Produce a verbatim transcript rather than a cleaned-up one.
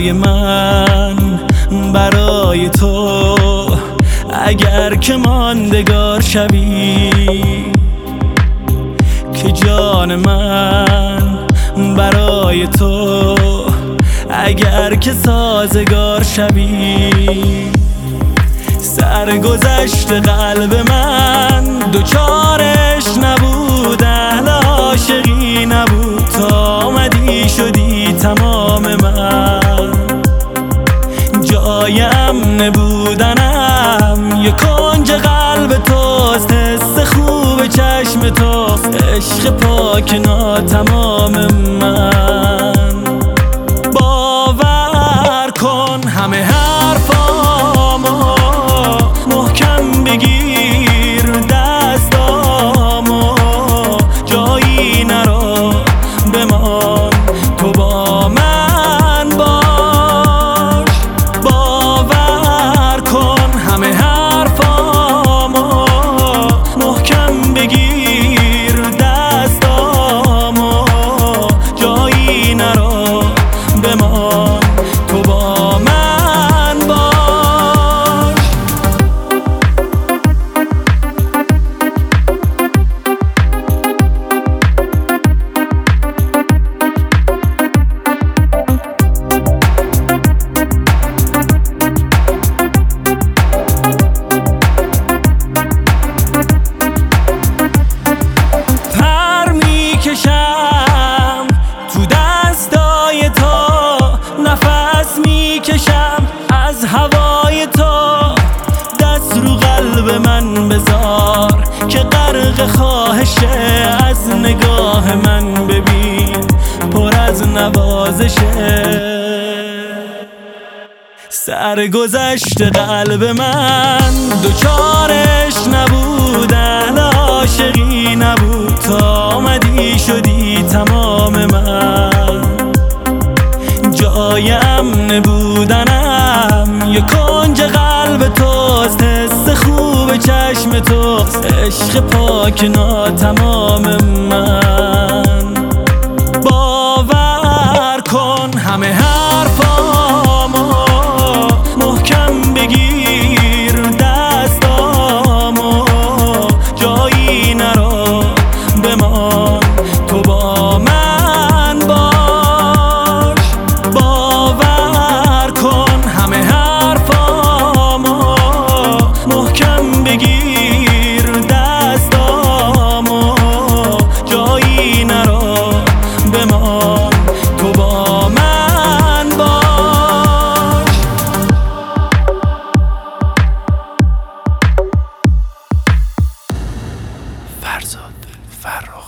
برای من، برای تو، اگر که ماندگار شوی، که جان من برای تو، اگر که سازگار شوی. سرگذشت قلب من دوچارش نبود، اهل عاشقی نبود، تا آمدی شدی تمام من. جایم نبودنم یه کنج قلب توست، حس خوب چشم توست، عشق پاک ناتمام من. باور کن همه حرفامو محکم بگیر، دستامو جایی نرو، بمان تو با من باش. باور کن همه حرفامو محکم بگیر، دستامو جایی نرو، بمان تو با من باش. پر میکشم تو دستای تو، نفس میکشم از هوای تو. دست رو قلب من بذار که غرق خواهشه، از نگاه من ببین پر از نوازشه. سرگذشت قلب من دوچارش نبود، اهل عاشقی نبود، تا آمدی شدی تمام من. جایم نبودنم یه کنج قلب توست، حس خوب چشم توست، عشق پاک ناتمام من. باور کن همه حرفامو محکم بگیر، دستامو جایی نرو، بمان تو با من باش. باور کن همه حرفامو محکم بگیر، دستامو جایی نرو، بمان تو با من باش. فرزاد فرخ